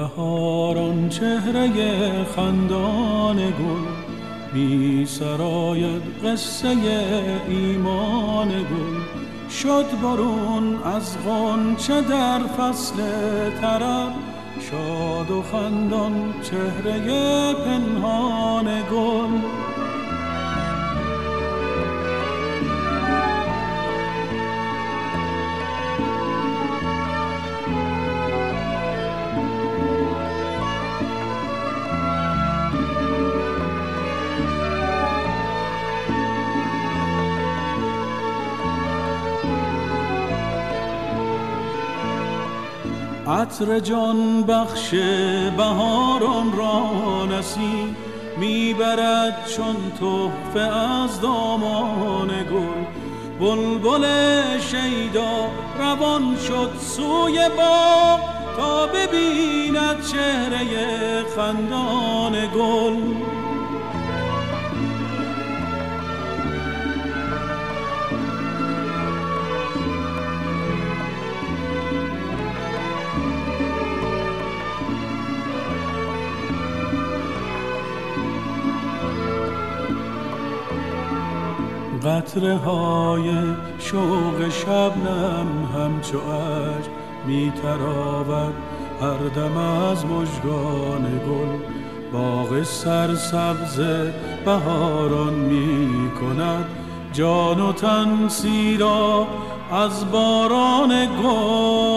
بهاران چهره خندان گل، می سراید قصه ایمان گل. شد برون از غنچه در فصل طرب، شاد و خندان چهره پنهان گل. عطر جان بخش بهاران را نسیم میبرد چون تحفه از دامان گل. بلبل شیدا روان شد سوی باغ تا ببیند چهره خندان گل. قطره های شوق شبنم همچو اشک می تراود هر دم از مژگان گل. باغ سرسبز بهاران می کند جان و تن سیراب از باران گل.